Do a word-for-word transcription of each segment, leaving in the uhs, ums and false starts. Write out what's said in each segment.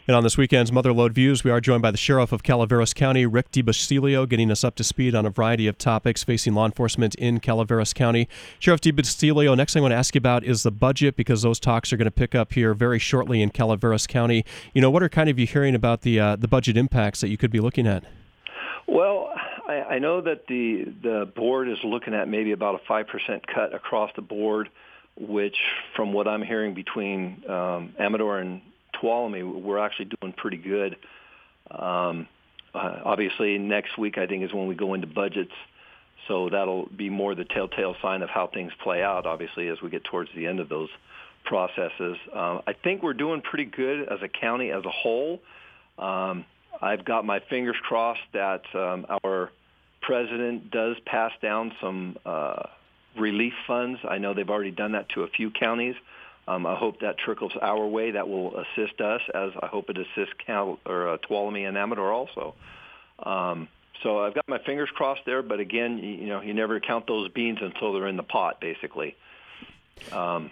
And on this weekend's Motherlode Views, we are joined by the Sheriff of Calaveras County, Rick DiBastilio, getting us up to speed on a variety of topics facing law enforcement in Calaveras County. Sheriff DiBastilio, next thing I want to ask you about is the budget, because those talks are going to pick up here very shortly in Calaveras County. You know, what are kind of you hearing about the uh, the budget impacts that you could be looking at? Well, I, I know that the the board is looking at maybe about a five percent cut across the board, which, from what I'm hearing between um, Amador and Tuolumne, we're actually doing pretty good. Um, uh, obviously, next week, I think, is when we go into budgets, so that'll be more the telltale sign of how things play out, obviously, as we get towards the end of those processes. Uh, I think we're doing pretty good as a county as a whole. Um, I've got my fingers crossed that um, our president does pass down some uh, relief funds. I know they've already done that to a few counties. Um, I hope that trickles our way. That will assist us, as I hope it assists Cal, or uh, Tuolumne and Amador also. Um, so I've got my fingers crossed there. But again, you, you know, you never count those beans until they're in the pot, basically. Um,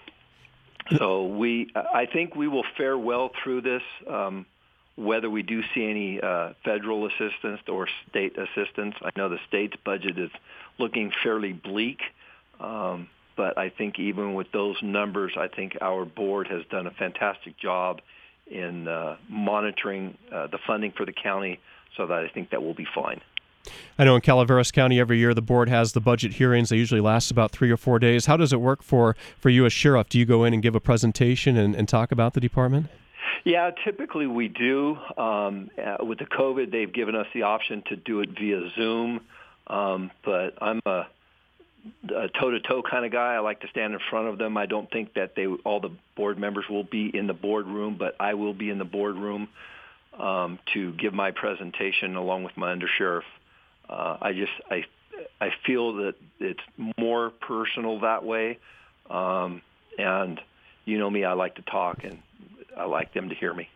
so we, I think we will fare well through this. Um, whether we do see any uh, federal assistance or state assistance, I know the state's budget is looking fairly bleak. Um, But I think even with those numbers, I think our board has done a fantastic job in uh, monitoring uh, the funding for the county, so that I think that will be fine. I know in Calaveras County every year the board has the budget hearings. They usually last about three or four days. How does it work for, for you as sheriff? Do you go in and give a presentation and, and talk about the department? Yeah, typically we do. Um, uh, with the COVID, they've given us the option to do it via Zoom, um, but I'm a a toe-to-toe kind of guy. I like to stand in front of them. I don't think that they all the board members will be in the boardroom, but I will be in the boardroom um, to give my presentation along with my undersheriff. Uh, I just I I feel that it's more personal that way, um, and you know me, I like to talk, and I like them to hear me.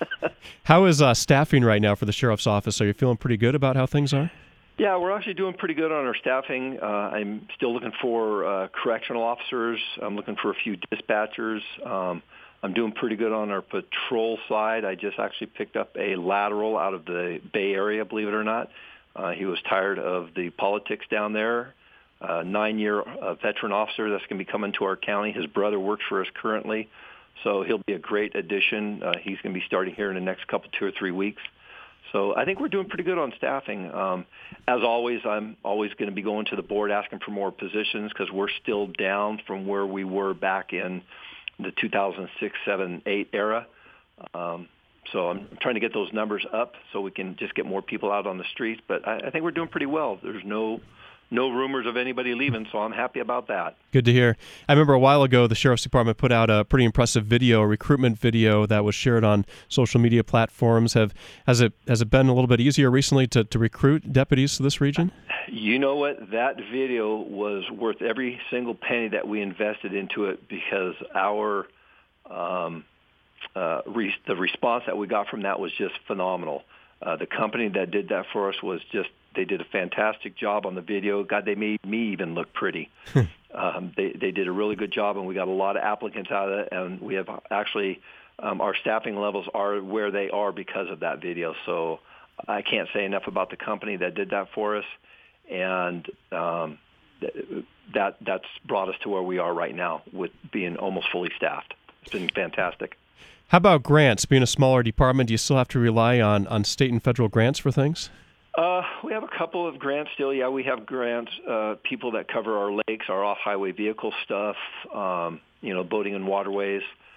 How is uh, staffing right now for the sheriff's office? Are you feeling pretty good about how things are? Yeah, we're actually doing pretty good on our staffing. Uh, I'm still looking for uh, correctional officers. I'm looking for a few dispatchers. Um, I'm doing pretty good on our patrol side. I just actually picked up a lateral out of the Bay Area, believe it or not. Uh, he was tired of the politics down there. Uh, nine-year uh, veteran officer that's going to be coming to our county. His brother works for us currently, so he'll be a great addition. Uh, he's going to be starting here in the next couple, two or three weeks. So I think we're doing pretty good on staffing. Um, as always, I'm always going to be going to the board asking for more positions, because we're still down from where we were back in the two thousand six, seven, eight era. Um, so I'm trying to get those numbers up so we can just get more people out on the streets. But I, I think we're doing pretty well. There's no no rumors of anybody leaving, so I'm happy about that. Good to hear. I remember a while ago the Sheriff's Department put out a pretty impressive video, a recruitment video that was shared on social media platforms. Have has it has it been a little bit easier recently to, to recruit deputies to this region? You know what? That video was worth every single penny that we invested into it, because our um, uh, re- the response that we got from that was just phenomenal. Uh, the company that did that for us was just, they did a fantastic job on the video. God, they made me even look pretty. um, they, they did a really good job, and we got a lot of applicants out of it, and we have actually, um, our staffing levels are where they are because of that video. So I can't say enough about the company that did that for us, and um, th- that that's brought us to where we are right now with being almost fully staffed. It's been fantastic. How about grants? Being a smaller department, do you still have to rely on, on state and federal grants for things? Uh, we have a couple of grants still. Yeah, we have grants, uh, people that cover our lakes, our off-highway vehicle stuff, um, you know, boating and waterways.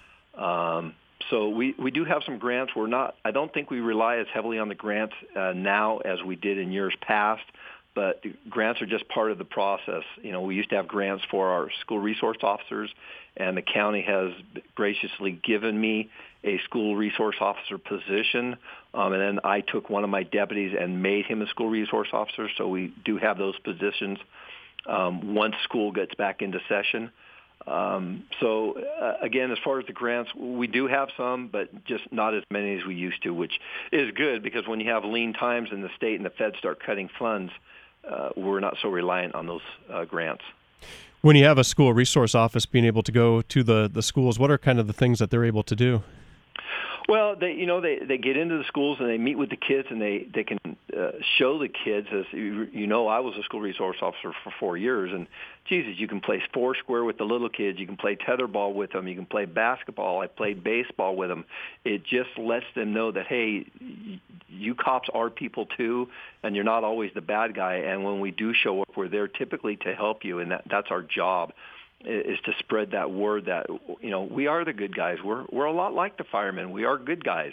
Um, so we, we do have some grants. We're not, I don't think we rely as heavily on the grants uh, now as we did in years past, but grants are just part of the process. You know, we used to have grants for our school resource officers, and the county has graciously given me a school resource officer position, um, and then I took one of my deputies and made him a school resource officer, so we do have those positions um, once school gets back into session. Um, so, uh, again, as far as the grants, we do have some, but just not as many as we used to, which is good, because when you have lean times and the state and the Fed start cutting funds, uh, we're not so reliant on those uh, grants. When you have a school resource office being able to go to the, the schools, what are kind of the things that they're able to do? Well, they, you know, they, they get into the schools and they meet with the kids and they, they can uh, show the kids, as you, you know, I was a school resource officer for four years, and Jesus, you can play four square with the little kids. You can play tetherball with them. You can play basketball. I played baseball with them. It just lets them know that, hey, you cops are people too, and you're not always the bad guy. And when we do show up, we're there typically to help you, and that, that's our job, is to spread that word that, you know, we are the good guys. We're we're a lot like the firemen. We are good guys.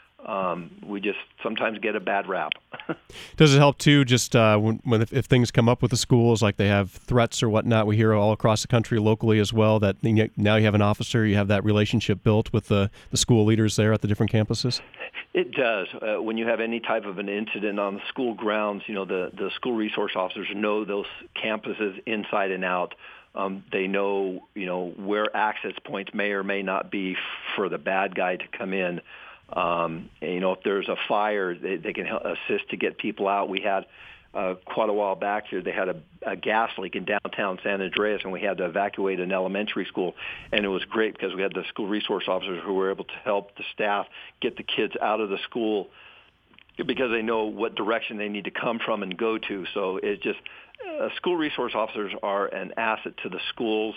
Um, we just sometimes get a bad rap. Does it help too, just uh, when, when if, if things come up with the schools, like they have threats or whatnot? We hear all across the country locally as well that now you have an officer, you have that relationship built with the, the school leaders there at the different campuses? It does. Uh, when you have any type of an incident on the school grounds, you know, the, the school resource officers know those campuses inside and out. Um, they know, you know, where access points may or may not be for the bad guy to come in. Um, and, you know, if there's a fire, they, they can help assist to get people out. We had uh, quite a while back here, they had a, a gas leak in downtown San Andreas, and we had to evacuate an elementary school. And it was great because we had the school resource officers who were able to help the staff get the kids out of the school because they know what direction they need to come from and go to. So it just uh, school resource officers are an asset to the schools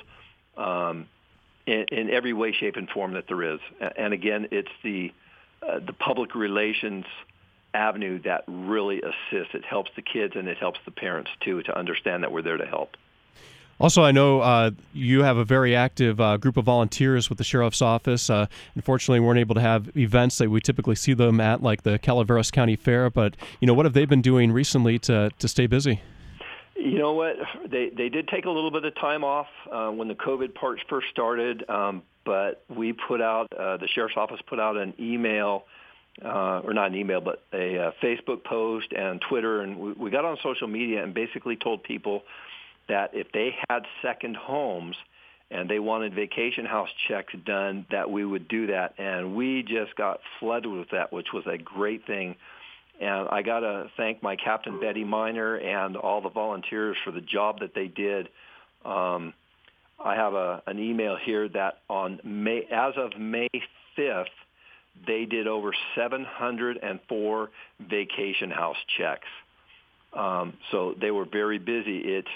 um, in, in every way, shape, and form that there is. And again, it's the uh, the public relations avenue that really assists. It helps the kids and it helps the parents too to understand that we're there to help. Also, I know uh, you have a very active uh, group of volunteers with the Sheriff's Office. Uh, unfortunately, we weren't able to have events that we typically see them at, like the Calaveras County Fair. But, you know, what have they been doing recently to, to stay busy? You know what? They they did take a little bit of time off uh, when the COVID part first started, um, but we put out, uh, the Sheriff's Office put out an email, uh, or not an email, but a uh, Facebook post and Twitter, and we, we got on social media and basically told people that if they had second homes and they wanted vacation house checks done, that we would do that. And we just got flooded with that, which was a great thing. And I got to thank my Captain Betty Miner and all the volunteers for the job that they did. Um, I have a, an email here that on May, as of May fifth, they did over seven hundred four vacation house checks. Um, so they were very busy. It's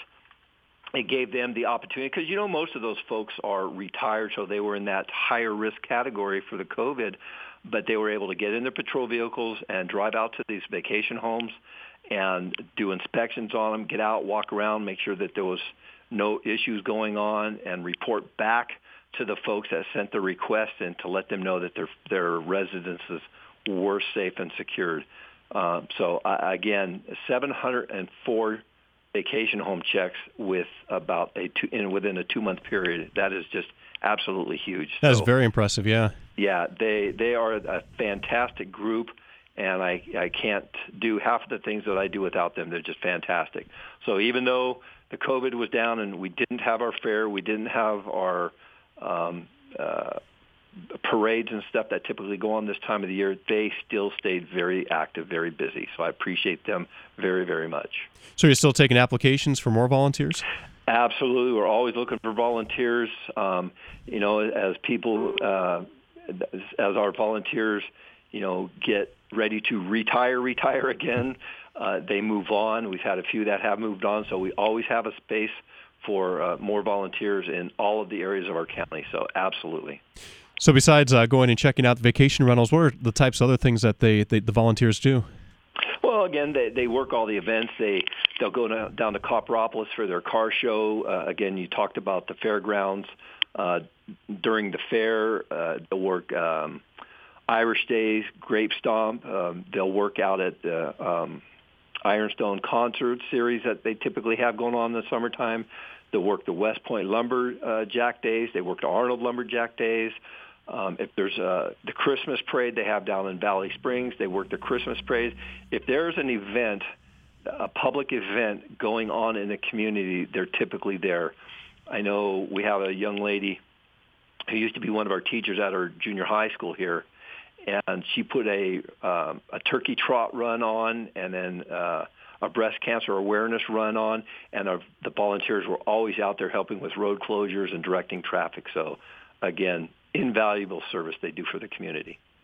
It gave them the opportunity, because, you know, most of those folks are retired, so they were in that higher risk category for the COVID, but they were able to get in their patrol vehicles and drive out to these vacation homes and do inspections on them, get out, walk around, make sure that there was no issues going on, and report back to the folks that sent the request and to let them know that their their residences were safe and secured. Uh, so, uh, again, seven hundred four vacation home checks with about a two, in within a two-month period. That is just absolutely huge. That is so, very impressive, yeah. Yeah, they they are a fantastic group, and I, I can't do half of the things that I do without them. They're just fantastic. So even though the COVID was down and we didn't have our fair, we didn't have our um, uh, parades and stuff that typically go on this time of the year, they still stayed very active, very busy. So I appreciate them very, very much. So you're still taking applications for more volunteers? Absolutely. We're always looking for volunteers. Um, you know, as people, uh, as our volunteers, you know, get ready to retire, retire again, uh, they move on. We've had a few that have moved on, so we always have a space for uh, more volunteers in all of the areas of our county. So absolutely. So besides uh, going and checking out the vacation rentals, what are the types of other things that they, they the volunteers do? Well, again, they, they work all the events. They, they'll go down, down to Copperopolis for their car show. Uh, again, you talked about the fairgrounds. Uh, during the fair, uh, they'll work um, Irish Days, Grape Stomp. Um, they'll work out at the um, Ironstone Concert Series that they typically have going on in the summertime. They'll work the West Point Lumberjack Days. They work the Arnold Lumberjack Days. Um, if there's uh, the Christmas parade they have down in Valley Springs, they work the Christmas parade. If there's an event, a public event going on in the community, they're typically there. I know we have a young lady who used to be one of our teachers at our junior high school here, and she put a um, a turkey trot run on, and then uh, a breast cancer awareness run on, and our, the volunteers were always out there helping with road closures and directing traffic. So, again, invaluable service they do for the community.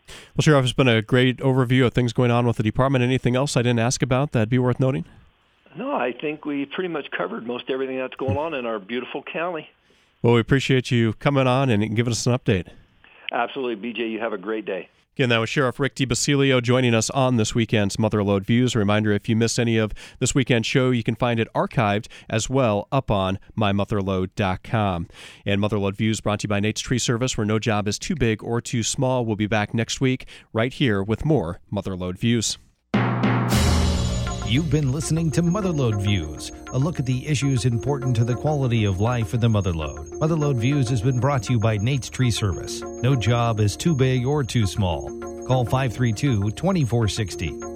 Well, Sheriff, it's been a great overview of things going on with the department. Anything else I didn't ask about that'd be worth noting? No, I think we pretty much covered most everything that's going on in our beautiful county. Well, we appreciate you coming on and giving us an update. Absolutely. B J, you have a great day. Again, that was Sheriff Rick DiBasilio joining us on this weekend's Motherlode Views. A reminder, if you missed any of this weekend's show, you can find it archived as well up on my motherlode dot com. And Motherlode Views brought to you by Nate's Tree Service, where no job is too big or too small. We'll be back next week right here with more Motherlode Views. You've been listening to Motherlode Views, a look at the issues important to the quality of life in the Motherlode. Motherlode Views has been brought to you by Nate's Tree Service. No job is too big or too small. Call five three two, two four six zero.